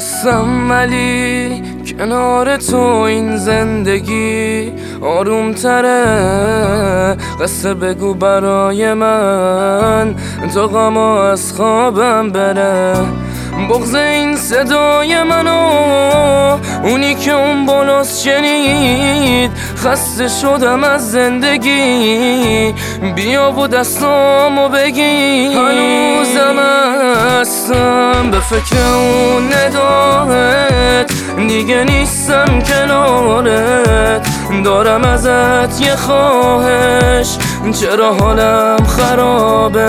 هستم ولی کنار تو این زندگی آروم تره. قصه بگو برای من تا غما از خوابم بره. بغض این صدای منو اونی که اون بالاست شنید. خسته شدم از زندگی، بیا و دستامو بگی. هنوزم هستم به فکر اون نگاهت، دیگه نیستم کنارت. دارم ازت یه خواهش، چرا حالم خرابه.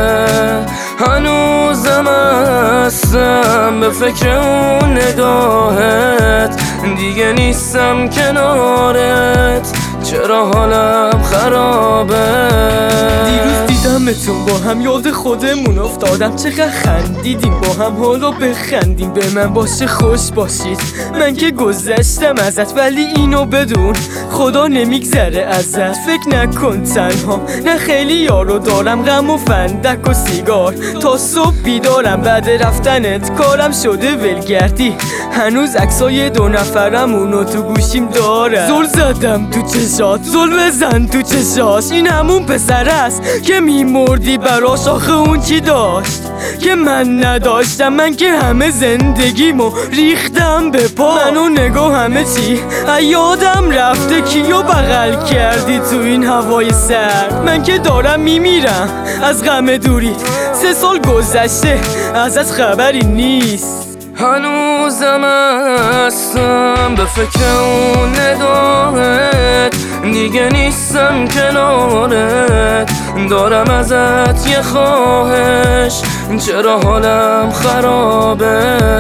هنوزم هستم به فکر اون نگاهت، دیگه نیستم کنارت. چرا حالم خرابه. دیروز دیدمتون با هم یاد خودمون افتادم. چقدر خندیدیم با هم، حالا بخندیم. به من باشه خوش باشید، من که گذشتم ازت. ولی اینو بدون خدا نمیگذره ازت. فکر نکن تنها، نه خیلی یارو دارم. غم و فندک و سیگار تا صبح بیدارم. بعد رفتنت کارم شده ولگردی. هنوز عکسای دو نفرمونو تو گوشیم دارم. زل زدم تو چشات، زل بزن تو چشاش. این همون پسر است که میمردی براش. آخه اون چی داشت که من نداشتم؟ من که همه زندگیمو ریختم به پا. منو نگاه همه چی یادم رفته. کیو بغل کردی تو این هوای سرد؟ من که دارم میمیرم از غم دوریت. 3 سال گذشته ازت خبری نیست. هنوزم هستم به فکر اون نگاهت، دیگه نیستم کنارت. دارم ازت یه خواهش، چرا حالم خرابه.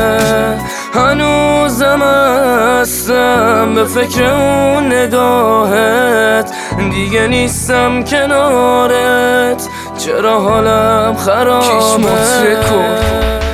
هنوزم هستم به فکر اون نگاهت، دیگه نیستم کنارت. چرا حالم خرابه.